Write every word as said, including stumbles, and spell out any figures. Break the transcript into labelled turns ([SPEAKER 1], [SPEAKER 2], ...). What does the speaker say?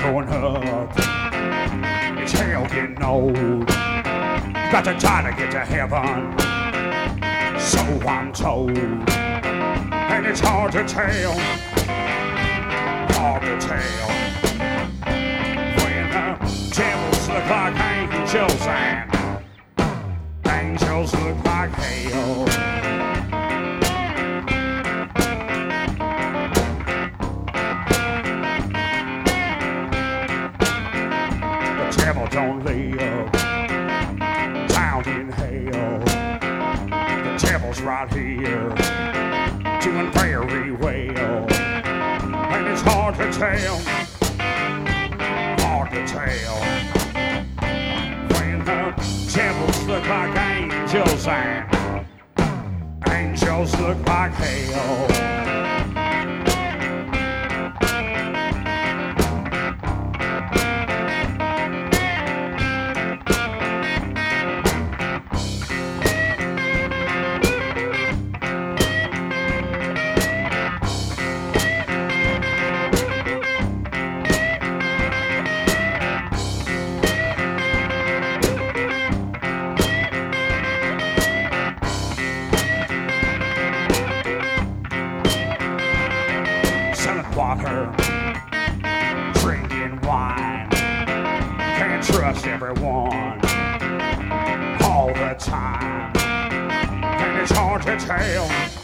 [SPEAKER 1] going up. It's hell getting old. Got to try to get to heaven, so I'm told. And it's hard to tell, hard to tell, when the devils look like angels and angels look like hell. The devil don't live down in hell. The devil's right here, doing very well. And it's hard to tell, hard to tell, when the devils look like angels and angels look like hell. Water, drinking wine, can't trust everyone all the time, and it's hard to tell